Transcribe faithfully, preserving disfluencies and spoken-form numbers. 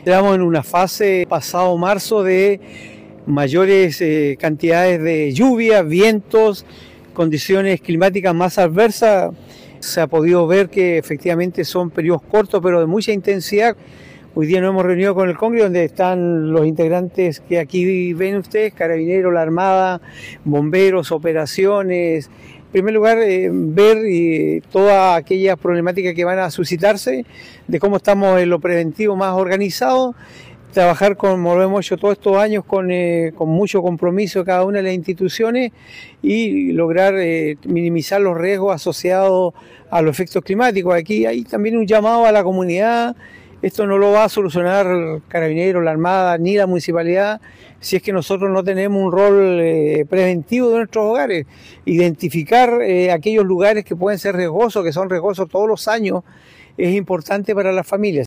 entramos en una fase pasado marzo de mayores eh, cantidades de lluvia, vientos, condiciones climáticas más adversas. Se ha podido ver que efectivamente son periodos cortos pero de mucha intensidad. Hoy día nos hemos reunido con el Congreso, donde están los integrantes que aquí ven ustedes: Carabineros, la Armada, bomberos, operaciones. En primer lugar, eh, ver eh, todas aquellas problemáticas que van a suscitarse, de cómo estamos en lo preventivo más organizado, trabajar como lo hemos hecho todos estos años con, eh, con mucho compromiso de cada una de las instituciones y lograr eh, minimizar los riesgos asociados a los efectos climáticos. Aquí hay también un llamado a la comunidad. Esto no lo va a solucionar Carabineros, la Armada ni la Municipalidad si es que nosotros no tenemos un rol eh, preventivo de nuestros hogares. Identificar eh, aquellos lugares que pueden ser riesgosos, que son riesgosos todos los años, es importante para las familias.